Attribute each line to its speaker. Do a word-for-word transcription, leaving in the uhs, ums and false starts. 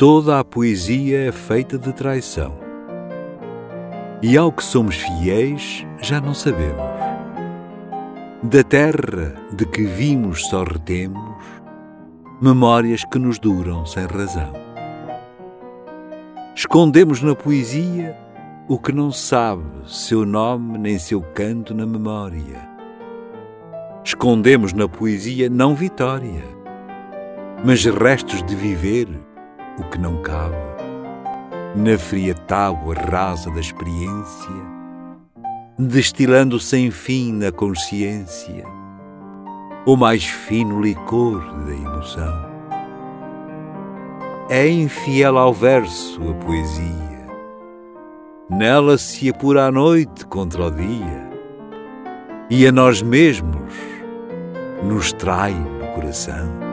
Speaker 1: Toda a poesia é feita de traição, e ao que somos fiéis já não sabemos. Da terra de que vimos só retemos memórias que nos duram sem razão. Escondemos na poesia o que não sabe seu nome nem seu canto na memória. Escondemos na poesia não vitória, mas restos de viver o que não cabe na fria tábua rasa da experiência, destilando sem fim na consciência o mais fino licor da emoção. É infiel ao verso a poesia, nela se apura a noite contra o dia, e a nós mesmos nos trai no coração.